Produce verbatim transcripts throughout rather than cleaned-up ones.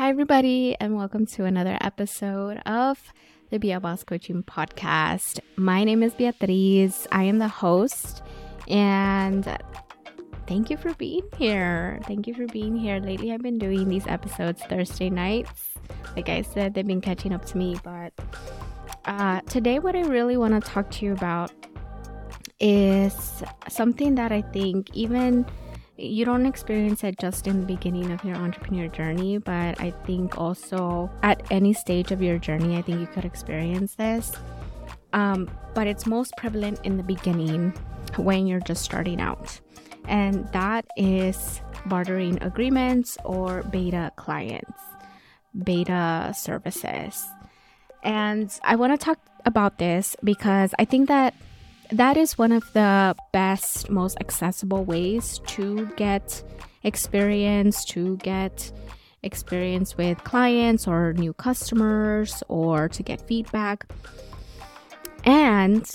Hi, everybody, and welcome to another episode of the Be a Boss Coaching Podcast. My name is Beatriz. I am the host, and thank you for being here. Thank you for being here. Lately, I've been doing these episodes Thursday nights. Like I said, they've been catching up to me, but uh, today, what I really want to talk to you about is something that I think even you don't experience it just in the beginning of your entrepreneur journey, but I think also at any stage of your journey, I think you could experience this. Um, but it's most prevalent in the beginning when you're just starting out. And that is bartering agreements or beta clients, beta services. And I want to talk about this because I think that that is one of the best, most accessible ways to get experience, to get experience with clients or new customers, or to get feedback. And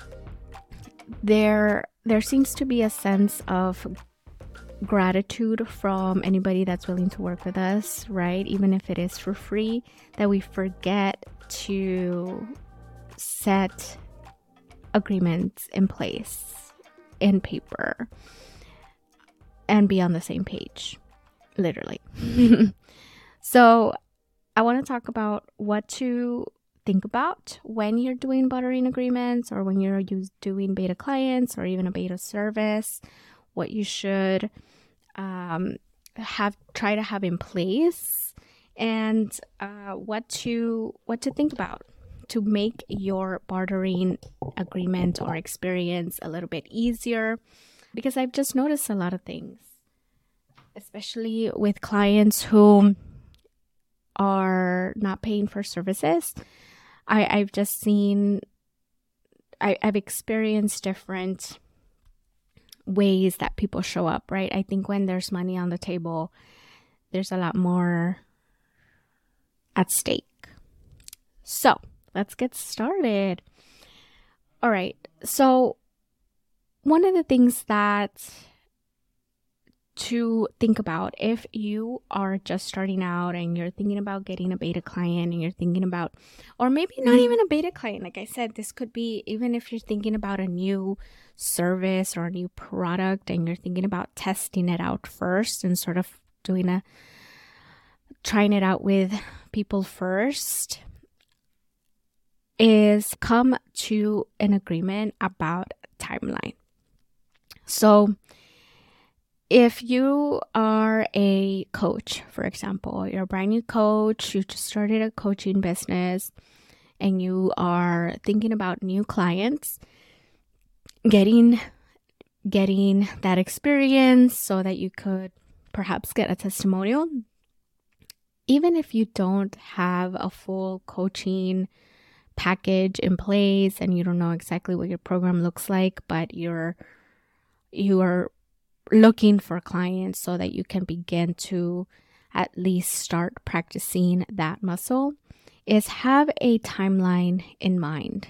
there, there seems to be a sense of gratitude from anybody that's willing to work with us, right? Even if it is for free, that we forget to set agreements in place in paper and be on the same page, literally. So I want to talk about what to think about when you're doing bartering agreements or when you're use, doing beta clients or even a beta service, what you should um, have try to have in place, and uh, what to what to think about to make your bartering agreement or experience a little bit easier. Because I've just noticed a lot of things, especially with clients who are not paying for services. I, I've just seen, I, I've experienced different ways that people show up, right? I think when there's money on the table, there's a lot more at stake. So let's get started. All right. So one of the things that to think about if you are just starting out and you're thinking about getting a beta client and you're thinking about, or maybe not even a beta client, like I said, this could be even if you're thinking about a new service or a new product and you're thinking about testing it out first and sort of doing a, trying it out with people first, is come to an agreement about timeline. So if you are a coach, for example, you're a brand new coach, you just started a coaching business and you are thinking about new clients, getting getting that experience so that you could perhaps get a testimonial. Even if you don't have a full coaching package in place and you don't know exactly what your program looks like, but you're you are looking for clients so that you can begin to at least start practicing that muscle, is have a timeline in mind.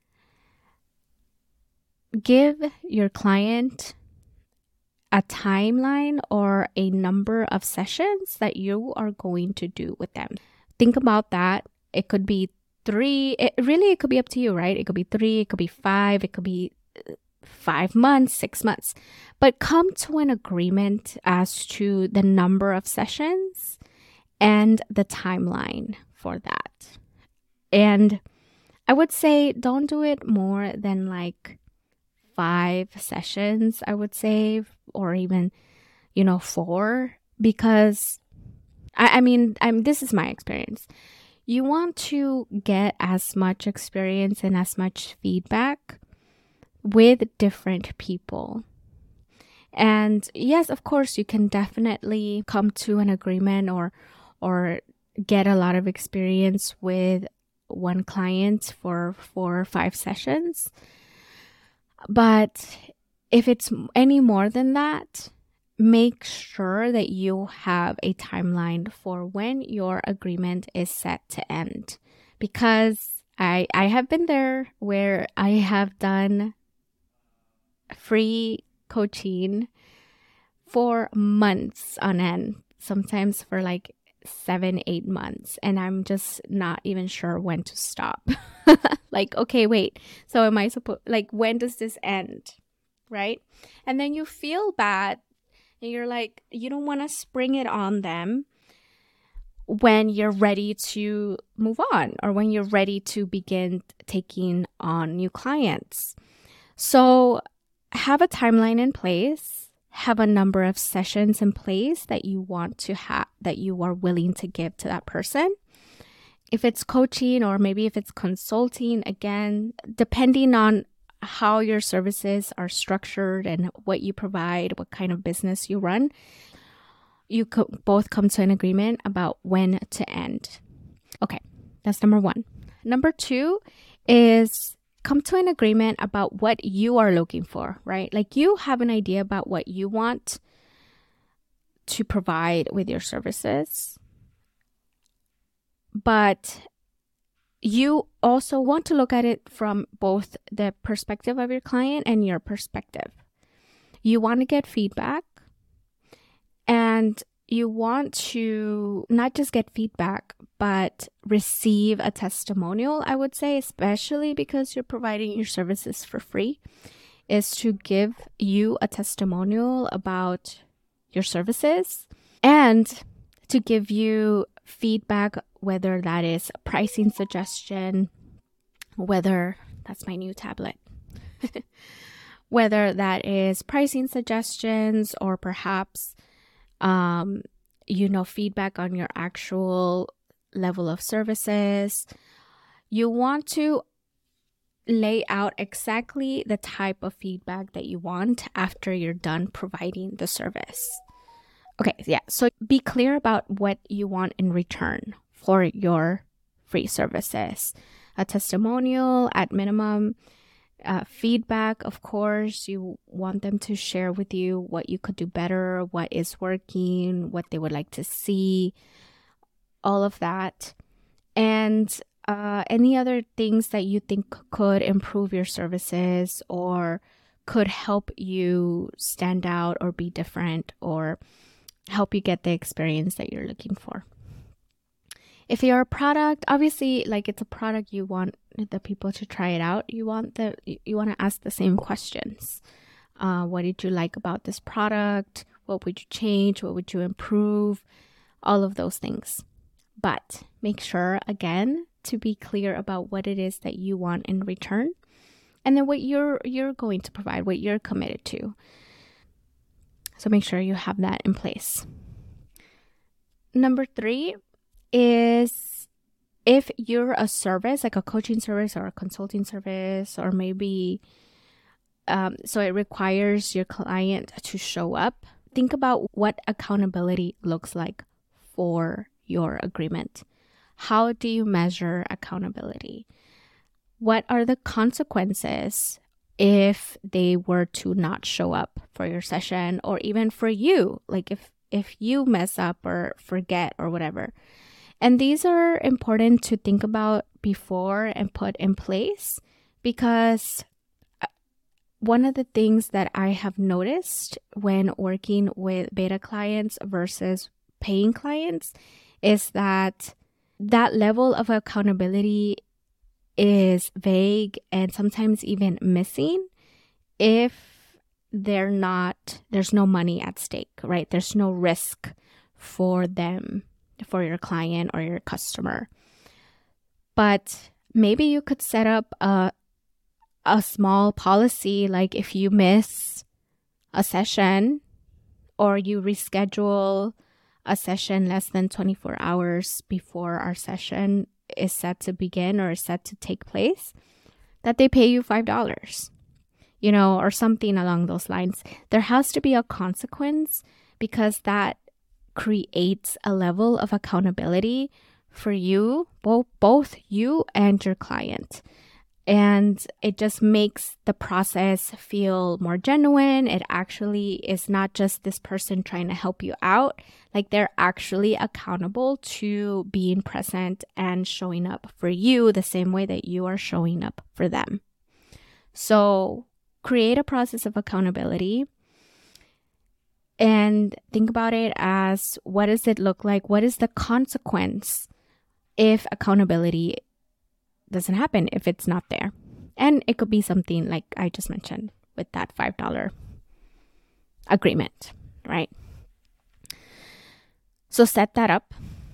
Give your client a timeline or a number of sessions that you are going to do with them. Think about that. It could be three, it really, it could be up to you, right? It could be three, it could be five, it could be five months, six months. But come to an agreement as to the number of sessions and the timeline for that. And I would say don't do it more than like five sessions, I would say, or even, you know, four, because I, I mean, I'm, this is my experience. You want to get as much experience and as much feedback with different people. And yes, of course, you can definitely come to an agreement or or get a lot of experience with one client for four or five sessions. But if it's any more than that, make sure that you have a timeline for when your agreement is set to end. Because I I have been there where I have done free coaching for months on end, sometimes for like seven, eight months, and I'm just not even sure when to stop. Like, okay, wait. So am I supposed, like, when does this end? Right? And then you feel bad, and you're like, you don't want to spring it on them when you're ready to move on, or when you're ready to begin taking on new clients. So have a timeline in place, have a number of sessions in place that you want to have, that you are willing to give to that person. If it's coaching, or maybe if it's consulting, again, depending on how your services are structured and what you provide, what kind of business you run, you could both come to an agreement about when to end. Okay, that's number one. Number two is come to an agreement about what you are looking for, right? Like, you have an idea about what you want to provide with your services, but you also want to look at it from both the perspective of your client and your perspective. You want to get feedback, and you want to not just get feedback, but receive a testimonial, I would say, especially because you're providing your services for free, is to give you a testimonial about your services and to give you feedback, whether that is a pricing suggestion, whether that's my new tablet, whether that is pricing suggestions, or perhaps, um, you know, feedback on your actual level of services. You want to lay out exactly the type of feedback that you want after you're done providing the service. Okay, yeah, so be clear about what you want in return for your free services. A testimonial at minimum, uh, feedback, of course. You want them to share with you what you could do better, what is working, what they would like to see, all of that. And uh, any other things that you think could improve your services or could help you stand out or be different or help you get the experience that you're looking for. If you're a product, obviously, like, it's a product, you want the people to try it out. You want the you want to ask the same questions. Uh, what did you like about this product? What would you change? What would you improve? All of those things. But make sure, again, to be clear about what it is that you want in return, and then what you're you're going to provide, what you're committed to. So make sure you have that in place. Number three is, if you're a service, like a coaching service or a consulting service, or maybe, um, so it requires your client to show up, think about what accountability looks like for your agreement. How do you measure accountability? What are the consequences if they were to not show up for your session, or even for you, like if if you mess up or forget or whatever? And these are important to think about before and put in place, because one of the things that I have noticed when working with beta clients versus paying clients is that that level of accountability is vague and sometimes even missing if they're not, there's no money at stake, right? There's no risk for them, for your client or your customer. But maybe you could set up a a small policy, like if you miss a session or you reschedule a session less than twenty-four hours before our session is set to begin or is set to take place, that they pay you five dollars, you know, or something along those lines. There has to be a consequence, because that creates a level of accountability for you, both, both you and your client. And it just makes the process feel more genuine. It actually is not just this person trying to help you out. Like, they're actually accountable to being present and showing up for you the same way that you are showing up for them. So create a process of accountability. And think about it as, what does it look like? What is the consequence if accountability doesn't happen, if it's not there? And it could be something like I just mentioned with that five dollars agreement, right? So set that up.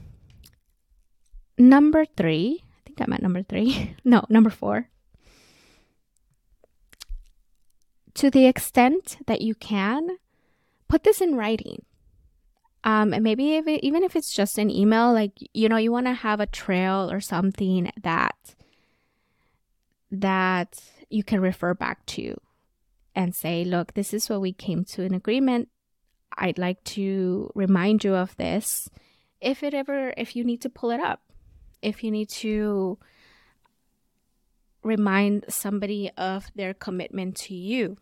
Number three, I think I'm at number three. No, number four. To the extent that you can, put this in writing. Um, and maybe if it, even if it's just an email, like, you know, you want to have a trail or something that that you can refer back to and say, look, this is what we came to an agreement. I'd like to remind you of this. If it ever, if you need to pull it up, if you need to remind somebody of their commitment to you.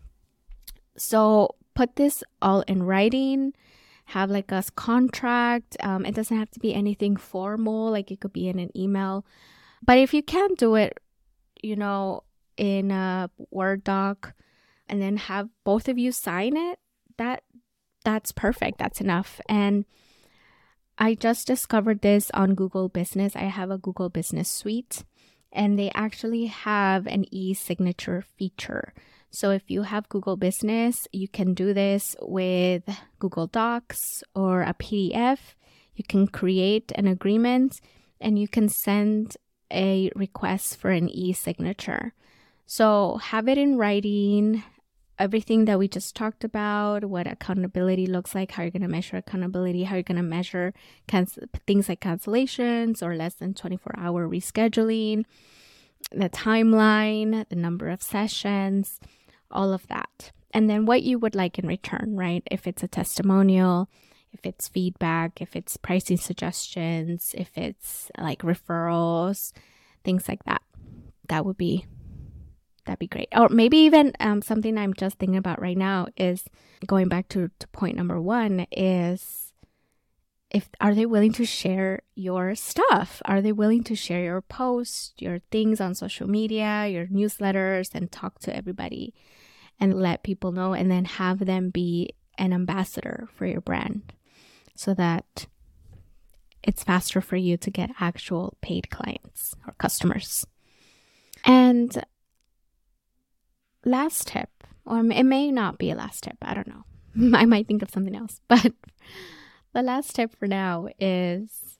So put this all in writing, have like a contract. Um, it doesn't have to be anything formal, like it could be in an email. But if you can't do it, you know, in a Word doc, and then have both of you sign it, that that's perfect. That's enough. And I just discovered this on Google Business. I have a Google Business Suite, and they actually have an e-signature feature. So if you have Google Business, you can do this with Google Docs or a P D F. You can create an agreement and you can send a request for an e-signature. So have it in writing, everything that we just talked about, what accountability looks like, how you're going to measure accountability, how you're going to measure cancel- things like cancellations or less than twenty-four hour rescheduling, the timeline, the number of sessions, all of that. And then what you would like in return, right? If it's a testimonial, if it's feedback, if it's pricing suggestions, if it's like referrals, things like that, that would be, that'd be great. Or maybe even um, something I'm just thinking about right now is going back to, to point number one is, if are they willing to share your stuff? Are they willing to share your posts, your things on social media, your newsletters, and talk to everybody and let people know, and then have them be an ambassador for your brand so that it's faster for you to get actual paid clients or customers. And last tip, or it may not be a last tip, I don't know. I might think of something else, but the last tip for now is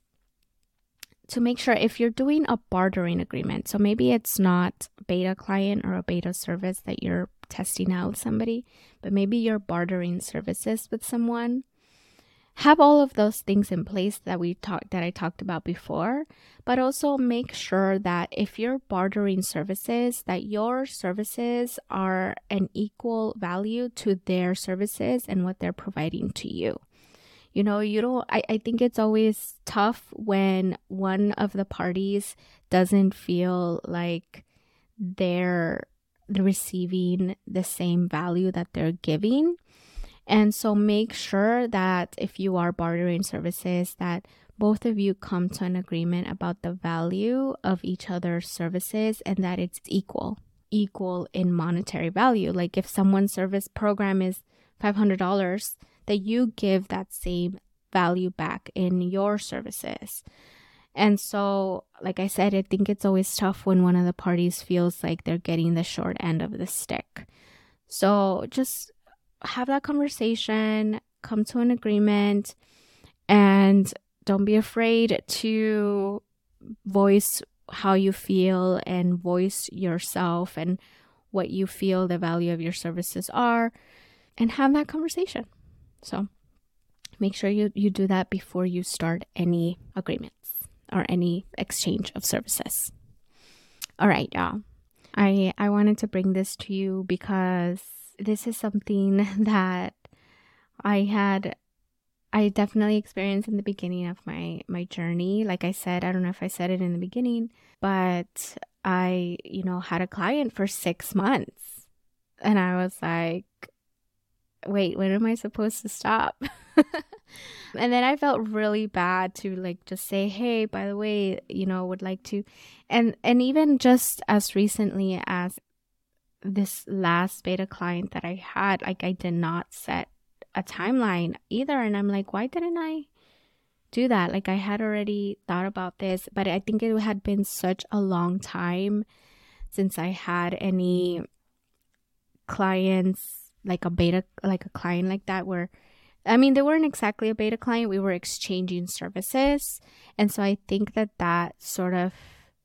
to make sure if you're doing a bartering agreement, so maybe it's not a beta client or a beta service that you're testing out with somebody, but maybe you're bartering services with someone. Have all of those things in place that we talked that I talked about before, but also make sure that if you're bartering services, that your services are an equal value to their services and what they're providing to you. You know, you don't, I, I think it's always tough when one of the parties doesn't feel like they're, they're receiving the same value that they're giving. And so make sure that if you are bartering services, that both of you come to an agreement about the value of each other's services and that it's equal, equal in monetary value. Like if someone's service program is five hundred dollars, that you give that same value back in your services. And so, like I said, I think it's always tough when one of the parties feels like they're getting the short end of the stick. So just have that conversation, come to an agreement, and don't be afraid to voice how you feel and voice yourself and what you feel the value of your services are, and have that conversation. So make sure you, you do that before you start any agreements or any exchange of services. All right, y'all. I, I wanted to bring this to you because this is something that I had, I definitely experienced in the beginning of my, my journey. Like I said, I don't know if I said it in the beginning, but I, you know, had a client for six months and I was like, wait, when am I supposed to stop? And then I felt really bad to like just say, hey, by the way, you know, would like to, and, and even just as recently as this last beta client that I had, like I did not set a timeline either. And I'm like, why didn't I do that? Like, I had already thought about this, but I think it had been such a long time since I had any clients, like a beta, like a client like that, where, I mean, they weren't exactly a beta client. We were exchanging services. And so I think that that sort of,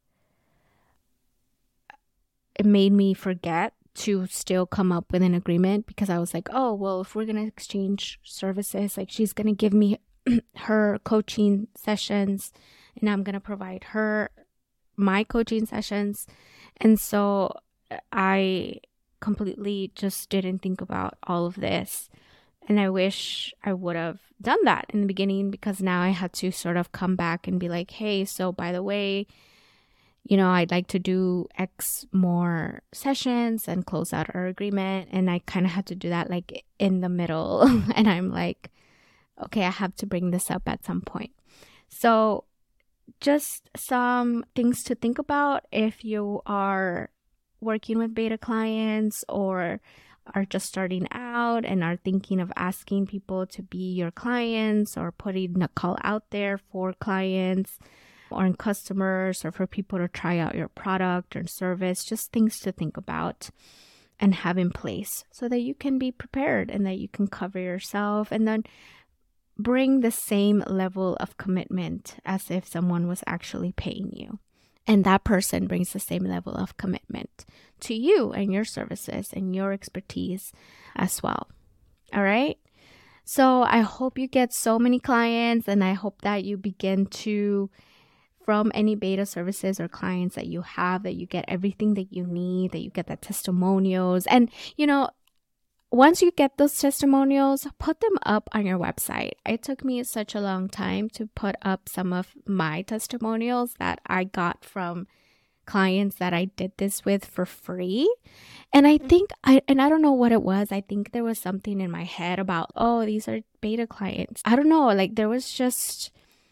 it made me forget to still come up with an agreement, because I was like, oh, well, if we're going to exchange services, like she's going to give me her coaching sessions and I'm going to provide her my coaching sessions. And so I completely just didn't think about all of this. And I wish I would have done that in the beginning, because now I had to sort of come back and be like, hey, so by the way, you know, I'd like to do X more sessions and close out our agreement. And I kind of had to do that like in the middle. And I'm like, okay, I have to bring this up at some point. So just some things to think about if you are working with beta clients or are just starting out and are thinking of asking people to be your clients, or putting a call out there for clients or customers, or for people to try out your product or service. Just things to think about and have in place so that you can be prepared and that you can cover yourself, and then bring the same level of commitment as if someone was actually paying you. And that person brings the same level of commitment to you and your services and your expertise as well. All right. So I hope you get so many clients, and I hope that you begin to, from any beta services or clients that you have, that you get everything that you need, that you get the testimonials. And, you know, once you get those testimonials, put them up on your website. It took me such a long time to put up some of my testimonials that I got from clients that I did this with for free. And I think, I and I don't know what it was. I think there was something in my head about, oh, these are beta clients. I don't know. Like, there was just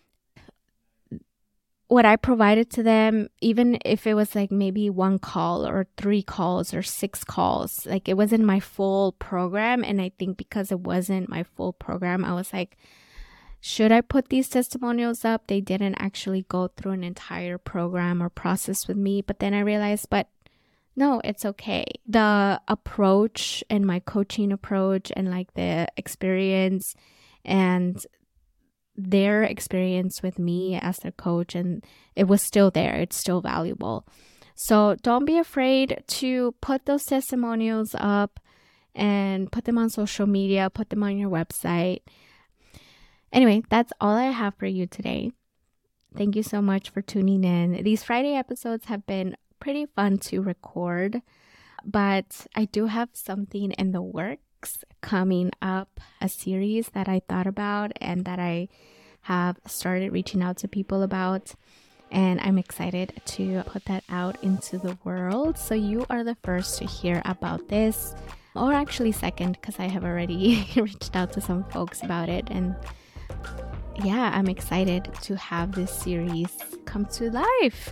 what I provided to them, even if it was like maybe one call or three calls or six calls, like it wasn't my full program. And I think because it wasn't my full program, I was like, should I put these testimonials up? They didn't actually go through an entire program or process with me. But then I realized, but no, it's okay. The approach and my coaching approach and like the experience and their experience with me as their coach, and it was still there. It's still valuable. So don't be afraid to put those testimonials up and put them on social media, put them on your website. Anyway, that's all I have for you today. Thank you so much for tuning in. These Friday episodes have been pretty fun to record, but I do have something in the works coming up, a series that I thought about and that I have started reaching out to people about, and I'm excited to put that out into the world. So you are the first to hear about this, or actually second, because I have already reached out to some folks about it. And yeah, I'm excited to have this series come to life.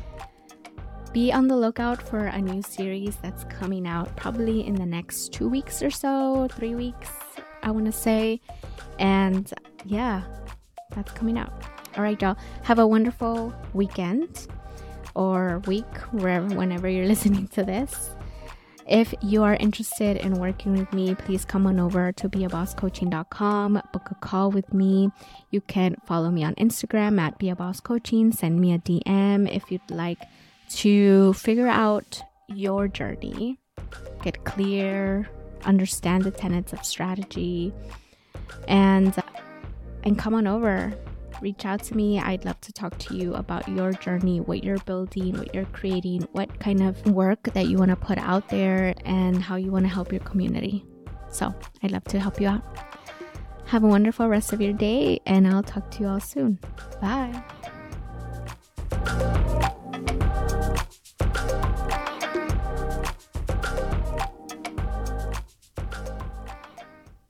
Be on the lookout for a new series that's coming out probably in the next two weeks or so, three weeks, I want to say. And yeah, that's coming out. All right, y'all. Have a wonderful weekend or week, wherever, whenever you're listening to this. If you are interested in working with me, please come on over to be a boss coaching dot com, book a call with me. You can follow me on Instagram at be a boss coaching. Send me a D M if you'd like to figure out your journey, get clear, understand the tenets of strategy, and and come on over. Reach out to me. I'd love to talk to you about your journey, what you're building, what you're creating, what kind of work that you want to put out there, and how you want to help your community. So I'd love to help you out. Have a wonderful rest of your day, and I'll talk to you all soon. Bye.